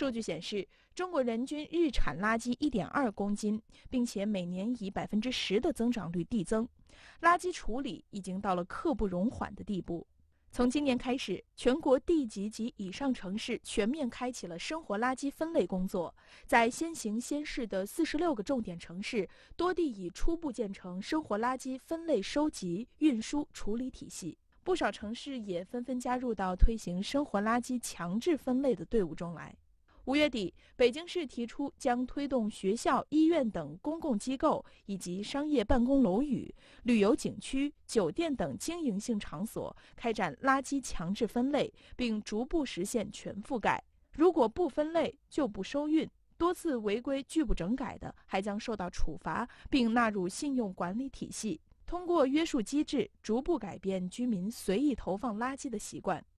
数据显示，中国人均日产垃圾1.2公斤，并且每年以10%的增长率递增，垃圾处理已经到了刻不容缓的地步。从今年开始，全国地级及以上城市全面开启了生活垃圾分类工作，在先行先试的46个重点城市，多地已初步建成生活垃圾分类收集、运输、处理体系。不少城市也纷纷加入到推行生活垃圾强制分类的队伍中来。5月底，北京市提出将推动学校、医院等公共机构以及商业办公楼宇、旅游景区、酒店等经营性场所开展垃圾强制分类，并逐步实现全覆盖。如果不分类就不收运，多次违规拒不整改的，还将受到处罚，并纳入信用管理体系。通过约束机制，逐步改变居民随意投放垃圾的习惯。